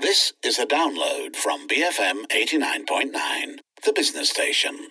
This is a download from BFM 89.9, the business station.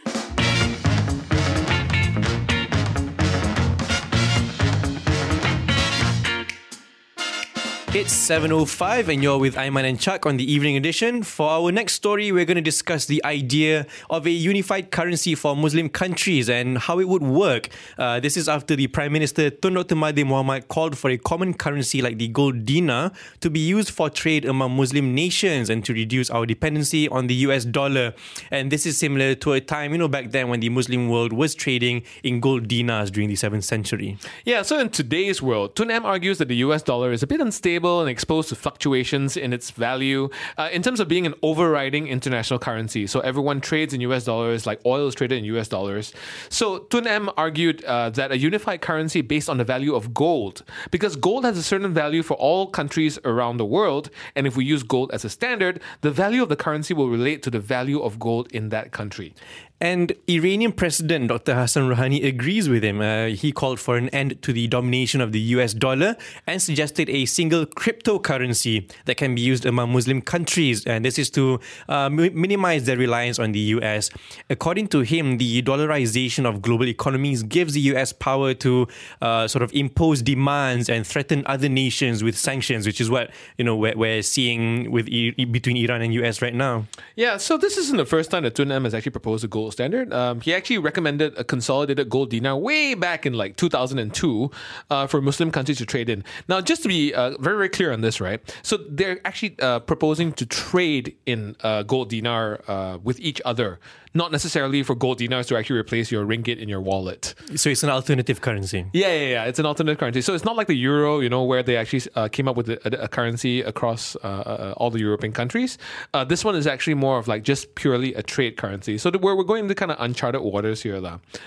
It's 7:05 and you're with Aiman and Chuck on the evening edition. For our next story, we're going to discuss the idea of a unified currency for Muslim countries and how it would work. This is after the Prime Minister Tun Dr. Mahathir Mohamad called for a common currency like the gold dinar to be used for trade among Muslim nations and to reduce our dependency on the US dollar. And this is similar to a time, back then when the Muslim world was trading in gold dinars during the 7th century. Yeah, so in today's world, Tun M argues that the US dollar is a bit unstable and exposed to fluctuations in its value in terms of being an overriding international currency. So everyone trades in US dollars like oil is traded in US dollars. So Tun M argued that a unified currency based on the value of gold, because gold has a certain value for all countries around the world, and if we use gold as a standard, the value of the currency will relate to the value of gold in that country. And Iranian President Dr. Hassan Rouhani agrees with him. He called for an end to the domination of the US dollar and suggested a single cryptocurrency that can be used among Muslim countries. And this is to minimize their reliance on the US. According to him, the dollarization of global economies gives the US power to sort of impose demands and threaten other nations with sanctions, which is what we're seeing with between Iran and US right now. Yeah, so this isn't the first time that Tun M has actually proposed a gold standard. He actually recommended a consolidated gold dinar way back in 2002 for Muslim countries to trade in. Now, just to be very, very clear on this, right? So they're actually proposing to trade in gold dinar with each other, not necessarily for gold dinars to actually replace your ringgit in your wallet. So it's an alternative currency. Yeah. It's an alternative currency. So it's not like the euro, where they actually came up with a currency across all the European countries. This one is actually more of just purely a trade currency. So we're going into kind of uncharted waters here.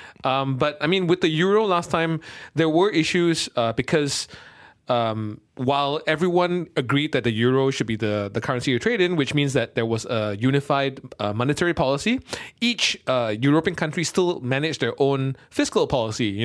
But I mean, with the euro last time, there were issues because while everyone agreed that the euro should be the currency you trade in, which means that there was a unified monetary policy, each European country still managed their own fiscal policy,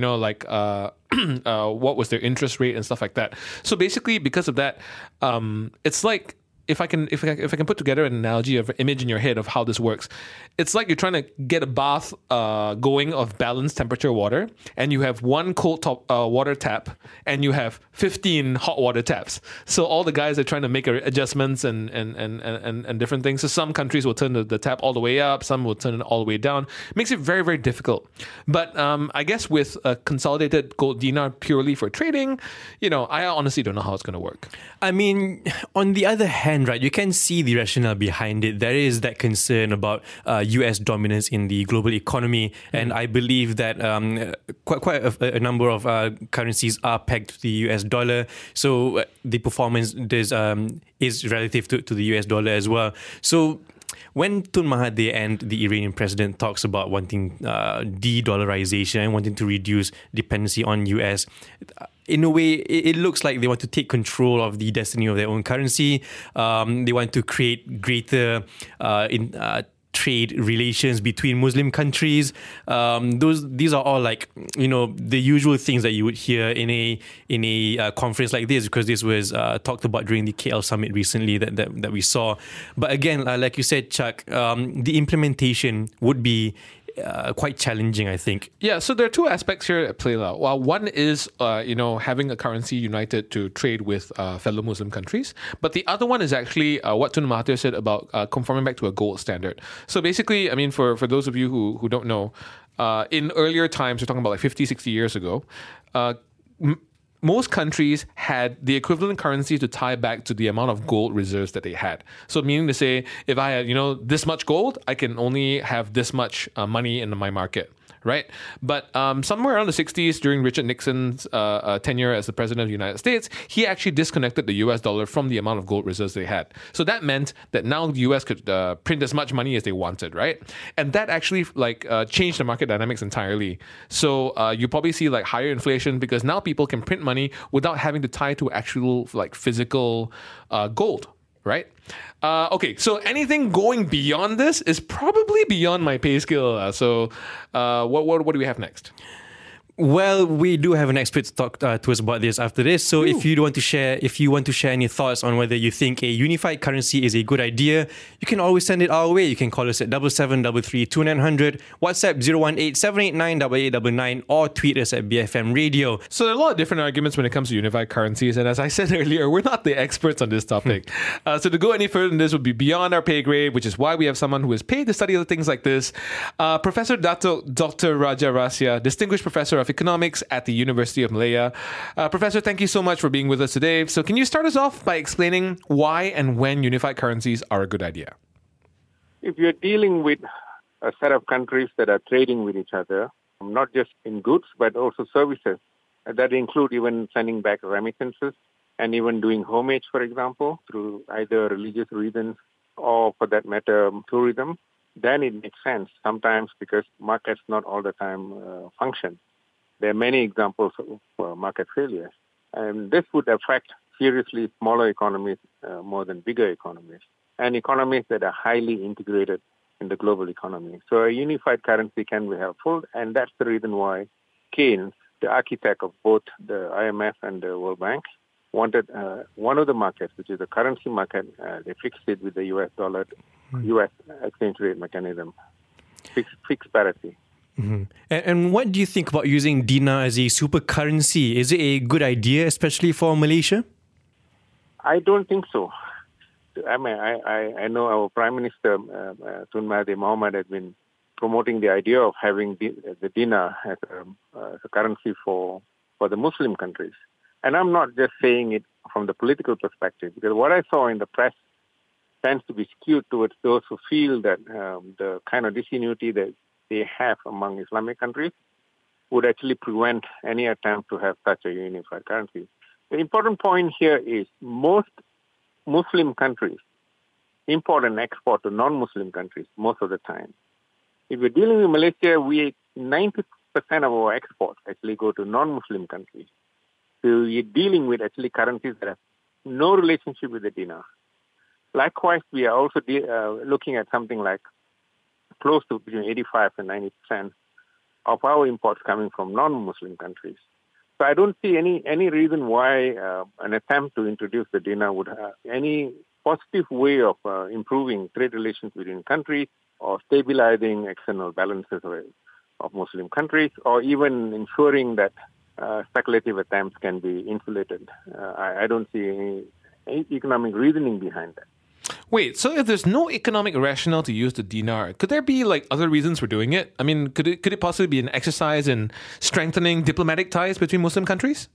what was their interest rate and stuff like that. So basically, because of that, it's like, if I can put together an analogy of an image in your head of how this works, it's like you're trying to get a bath going of balanced temperature water, and you have one cold water tap, and you have 15 hot water taps. So all the guys are trying to make adjustments and different things. So some countries will turn the tap all the way up, some will turn it all the way down. Makes it very, very difficult. But I guess with a consolidated gold dinar purely for trading, I honestly don't know how it's going to work. I mean, on the other hand, right, you can see the rationale behind it. There is that concern about US dominance in the global economy, and I believe that quite a number of currencies are pegged to the US dollar, so the performance is relative to the US dollar as well. So when Tun Mahathir and the Iranian president talks about wanting de-dollarization and wanting to reduce dependency on US, in a way, it looks like they want to take control of the destiny of their own currency. They want to create greater trade relations between Muslim countries. These are all the usual things that you would hear in a conference like this, because this was talked about during the KL summit recently that we saw. But again, like you said, Chuck, the implementation would be quite challenging, I think. Yeah, so there are two aspects here at play. Well, one is, having a currency united to trade with fellow Muslim countries. But the other one is actually what Tun Mahathir said about conforming back to a gold standard. So basically, I mean, for those of you who don't know, in earlier times, we're talking about 50, 60 years ago, most countries had the equivalent currency to tie back to the amount of gold reserves that they had. So meaning to say, if I had, this much gold, I can only have this much money in my market. Right? But somewhere around the 60s, during Richard Nixon's tenure as the president of the United States, he actually disconnected the US dollar from the amount of gold reserves they had. So that meant that now the US could print as much money as they wanted, right? And that actually changed the market dynamics entirely. So you probably see higher inflation because now people can print money without having to tie to actual physical gold. Right? Okay, so anything going beyond this is probably beyond my pay scale. So what do we have next? Well, we do have an expert to talk to us about this after this. So if you want to share any thoughts on whether you think a unified currency is a good idea, you can always send it our way. You can call us at 7733 WhatsApp 018-789-8899, or tweet us at BFM Radio. So there are a lot of different arguments when it comes to unified currencies, and as I said earlier, we're not the experts on this topic. So to go any further than this would be beyond our pay grade, which is why we have someone who is paid to study other things like this. Professor Dr. Raja Rasya, Distinguished Professor of Economics at the University of Malaya. Professor, thank you so much for being with us today. So can you start us off by explaining why and when unified currencies are a good idea? If you're dealing with a set of countries that are trading with each other, not just in goods, but also services, that include even sending back remittances and even doing homage, for example, through either religious reasons or, for that matter, tourism, then it makes sense sometimes because markets not all the time function. There are many examples of market failures. And this would affect seriously smaller economies more than bigger economies, and economies that are highly integrated in the global economy. So a unified currency can be helpful, and that's the reason why Keynes, the architect of both the IMF and the World Bank, wanted one of the markets, which is the currency market, they fixed it with the US dollar, US exchange rate mechanism, fixed parity. Mm-hmm. And what do you think about using dinar as a super currency? Is it a good idea, especially for Malaysia? I don't think so. I mean, I know our Prime Minister, Tun Mahathir Mohamad, has been promoting the idea of having the dinar as a currency for the Muslim countries. And I'm not just saying it from the political perspective, because what I saw in the press tends to be skewed towards those who feel that the kind of disunity that they have among Islamic countries would actually prevent any attempt to have such a unified currency. The important point here is most Muslim countries import and export to non-Muslim countries most of the time. If we're dealing with Malaysia, 90% of our exports actually go to non-Muslim countries. So you're dealing with actually currencies that have no relationship with the dinar. Likewise, we are also looking at something like close to between 85 and 90% of our imports coming from non-Muslim countries. So I don't see any reason why an attempt to introduce the dinar would have any positive way of improving trade relations between countries or stabilizing external balances of Muslim countries, or even ensuring that speculative attempts can be insulated. I don't see any economic reasoning behind that. Wait, so if there's no economic rationale to use the dinar, could there be other reasons for doing it? I mean, could it possibly be an exercise in strengthening diplomatic ties between Muslim countries?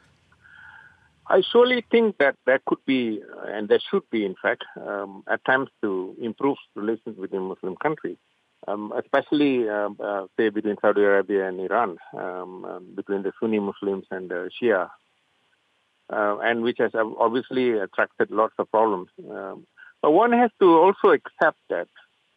I surely think that there could be, and there should be, in fact, attempts to improve relations between Muslim countries, especially, say, between Saudi Arabia and Iran, between the Sunni Muslims and the Shia, and which has obviously attracted lots of problems. But one has to also accept that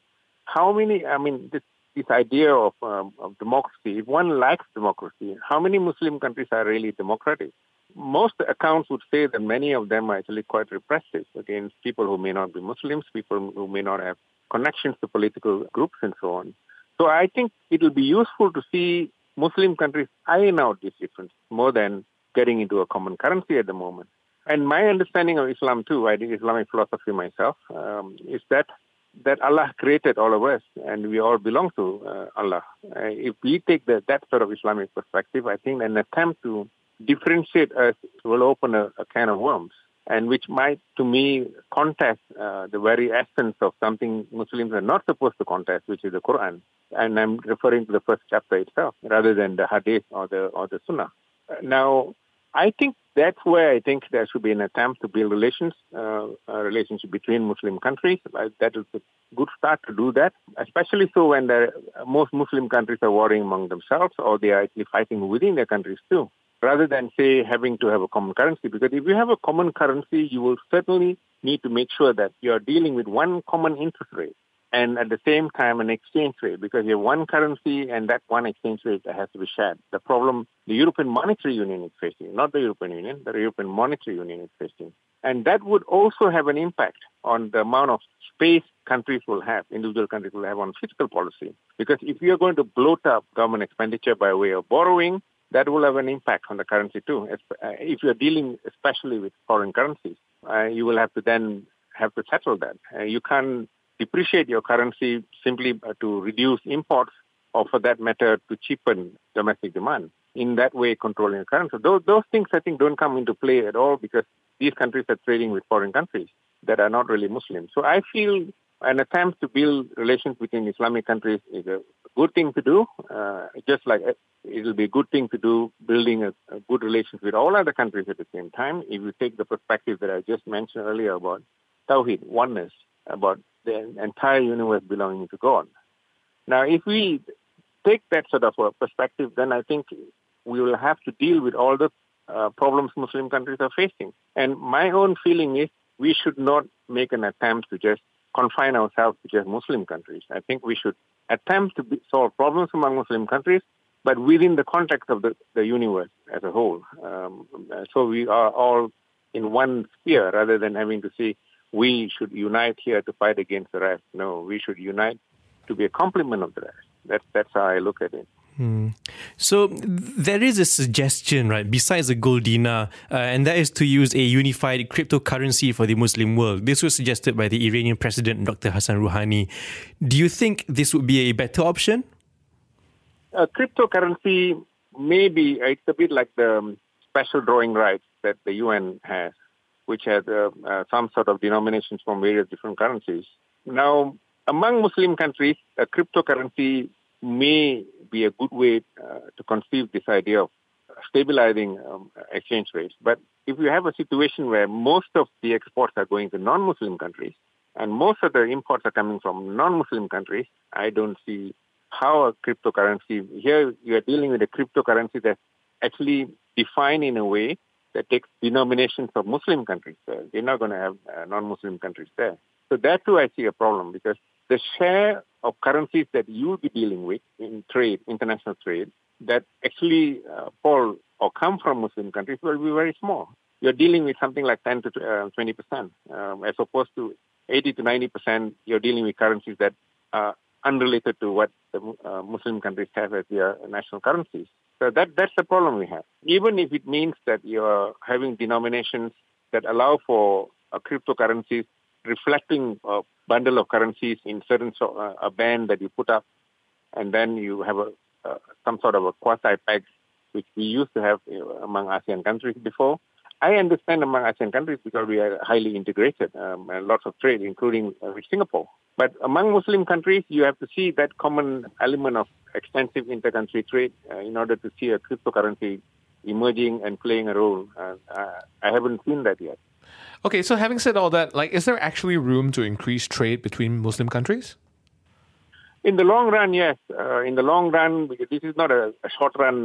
this idea of democracy, if one lacks democracy, how many Muslim countries are really democratic? Most accounts would say that many of them are actually quite repressive against people who may not be Muslims, people who may not have connections to political groups and so on. So I think it will be useful to see Muslim countries iron out these differences more than getting into a common currency at the moment. And my understanding of Islam too, I did Islamic philosophy myself, is that Allah created all of us and we all belong to Allah. If we take that sort of Islamic perspective, I think an attempt to differentiate us will open a can of worms, and which might, to me, contest the very essence of something Muslims are not supposed to contest, which is the Quran. And I'm referring to the first chapter itself, rather than the Hadith or the Sunnah. Now, I think that's where I think there should be an attempt to build relationship between Muslim countries. That is a good start to do that, especially so when most Muslim countries are warring among themselves, or they are actually fighting within their countries too, rather than, say, having to have a common currency. Because if you have a common currency, you will certainly need to make sure that you are dealing with one common interest rate and at the same time an exchange rate, because you have one currency and that one exchange rate that has to be shared. The problem the European Monetary Union is facing, not the European Union, the European Monetary Union is facing. And that would also have an impact on the amount of space individual countries will have on fiscal policy. Because if you're going to bloat up government expenditure by way of borrowing, that will have an impact on the currency too. If you're dealing especially with foreign currencies, you will have to then have to settle that. You can't depreciate your currency simply to reduce imports or for that matter to cheapen domestic demand. In that way, controlling the currency. Those things, I think, don't come into play at all because these countries are trading with foreign countries that are not really Muslim. So I feel an attempt to build relations between Islamic countries is a good thing to do, just like it will be a good thing to do building a good relations with all other countries at the same time. If you take the perspective that I just mentioned earlier about Tawheed, oneness, about the entire universe belonging to God. Now, if we take that sort of a perspective, then I think we will have to deal with all the problems Muslim countries are facing. And my own feeling is we should not make an attempt to just confine ourselves to just Muslim countries. I think we should attempt to solve problems among Muslim countries, but within the context of the universe as a whole. So we are all in one sphere rather than having to say we should unite here to fight against the rest. No, we should unite to be a complement of the rest. That's how I look at it. So there is a suggestion, right, besides the gold dinar, and that is to use a unified cryptocurrency for the Muslim world. This was suggested by the Iranian President, Dr. Hassan Rouhani. Do you think this would be a better option? Cryptocurrency, maybe it's a bit like the special drawing rights that the UN has, which has some sort of denominations from various different currencies. Now, among Muslim countries, a cryptocurrency may be a good way to conceive this idea of stabilizing exchange rates. But if you have a situation where most of the exports are going to non-Muslim countries and most of the imports are coming from non-Muslim countries, I don't see how a cryptocurrency, here you are dealing with a cryptocurrency that's actually defined in a way that takes denominations of Muslim countries there. They're not going to have non-Muslim countries there. So that too I see a problem because the share of currencies that you'll be dealing with in trade, international trade, that actually fall or come from Muslim countries will be very small. You're dealing with something like 10 to 20%, as opposed to 80 to 90%, you're dealing with currencies that are unrelated to what the Muslim countries have as their national currencies. So that's the problem we have. Even if it means that you're having denominations that allow for cryptocurrencies reflecting a bundle of currencies in certain a band that you put up, and then you have some sort of a quasi-peg, which we used to have among ASEAN countries before. I understand among ASEAN countries because we are highly integrated and lots of trade, including with Singapore. But among Muslim countries, you have to see that common element of extensive inter-country trade in order to see a cryptocurrency emerging and playing a role. I haven't seen that yet. Okay, so having said all that, is there actually room to increase trade between Muslim countries? In the long run, yes. In the long run, because this is not a short-run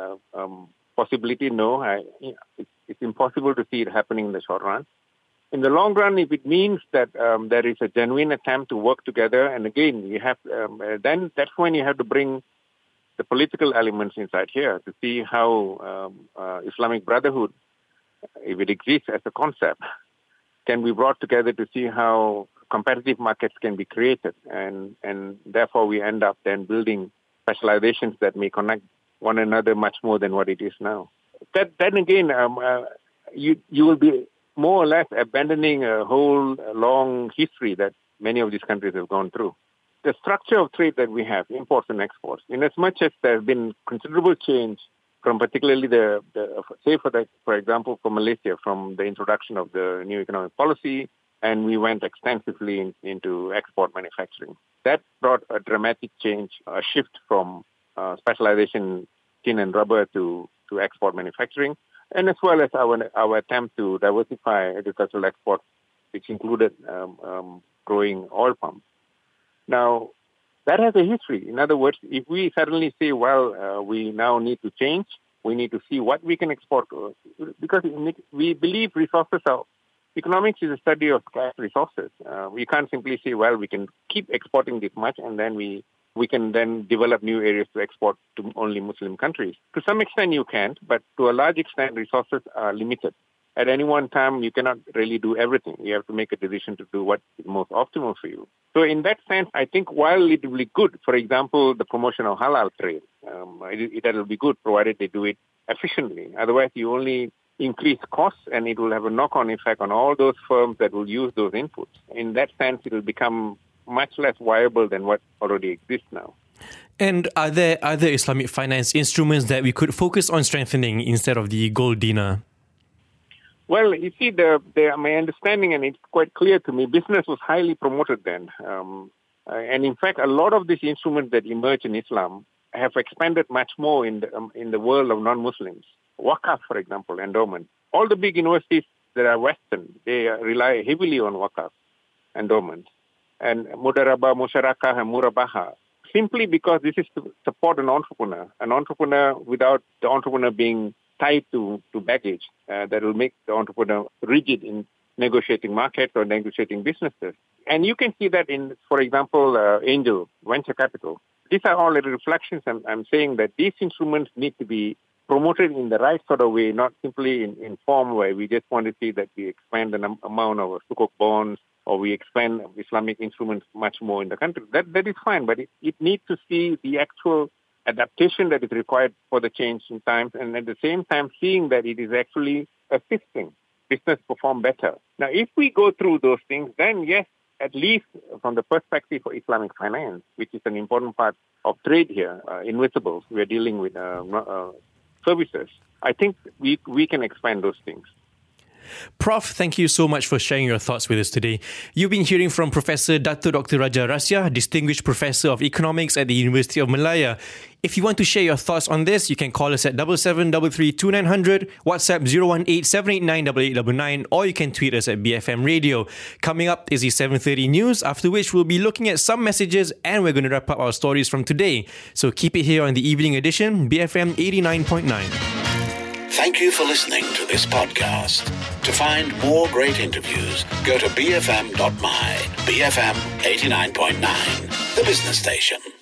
possibility, no. It's impossible to see it happening in the short run. In the long run, if it means that there is a genuine attempt to work together, and again, you have then that's when you have to bring the political elements inside here to see how Islamic Brotherhood, if it exists as a concept, can be brought together to see how competitive markets can be created. And therefore, we end up then building specializations that may connect one another much more than what it is now. Then again, you will be more or less abandoning a whole long history that many of these countries have gone through. The structure of trade that we have, imports and exports, in as much as there has been considerable change from particularly for example, for Malaysia, from the introduction of the new economic policy, and we went extensively into export manufacturing. That brought a dramatic change, a shift from specialization tin and rubber to export manufacturing, and as well as our attempt to diversify agricultural exports, which included growing oil palm. Now, that has a history. In other words, if we suddenly say, we now need to change, we need to see what we can export, because we believe economics is a study of scarce resources. We can't simply say, we can keep exporting this much, and then we can then develop new areas to export to only Muslim countries. To some extent you can, but to a large extent resources are limited. At any one time, you cannot really do everything. You have to make a decision to do what is most optimal for you. So in that sense, I think while it will be good, for example, the promotion of halal trade, that will be good, provided they do it efficiently. Otherwise, you only increase costs, and it will have a knock-on effect on all those firms that will use those inputs. In that sense, it will become much less viable than what already exists now. And are there other Islamic finance instruments that we could focus on strengthening instead of the gold dinar? Well, you see, my understanding, and it's quite clear to me, business was highly promoted then. And in fact, a lot of these instruments that emerge in Islam have expanded much more in the world of non-Muslims. Waqaf, for example, endowment. All the big universities that are Western, they rely heavily on Waqaf endowments. And Mudarabah, Musharakah, and Murabaha, simply because this is to support an entrepreneur without the entrepreneur being tied to baggage that will make the entrepreneur rigid in negotiating markets or negotiating businesses. And you can see that in, for example, angel, venture capital. These are all little reflections. I'm saying that these instruments need to be promoted in the right sort of way, not simply in form where we just want to see that we expand the amount of sukuk bonds or we expand Islamic instruments much more in the country. That is fine, but it needs to see the actual adaptation that is required for the change in times, and at the same time seeing that it is actually assisting business perform better. Now, if we go through those things, then yes, at least from the perspective of Islamic finance, which is an important part of trade here, invisibles, we are dealing with services, I think we can expand those things. Prof, thank you so much for sharing your thoughts with us today. You've been hearing from Professor Dato Dr. Raja Rasya, Distinguished Professor of Economics at the University of Malaya. If you want to share your thoughts on this, you can call us at 77332900, WhatsApp 018-789-8899, or you can tweet us at BFM Radio. Coming up is the 7:30 news, after which we'll be looking at some messages and we're going to wrap up our stories from today. So keep it here on the evening edition, BFM 89.9. Thank you for listening to this podcast. To find more great interviews, go to bfm.my. BFM 89.9, the business station.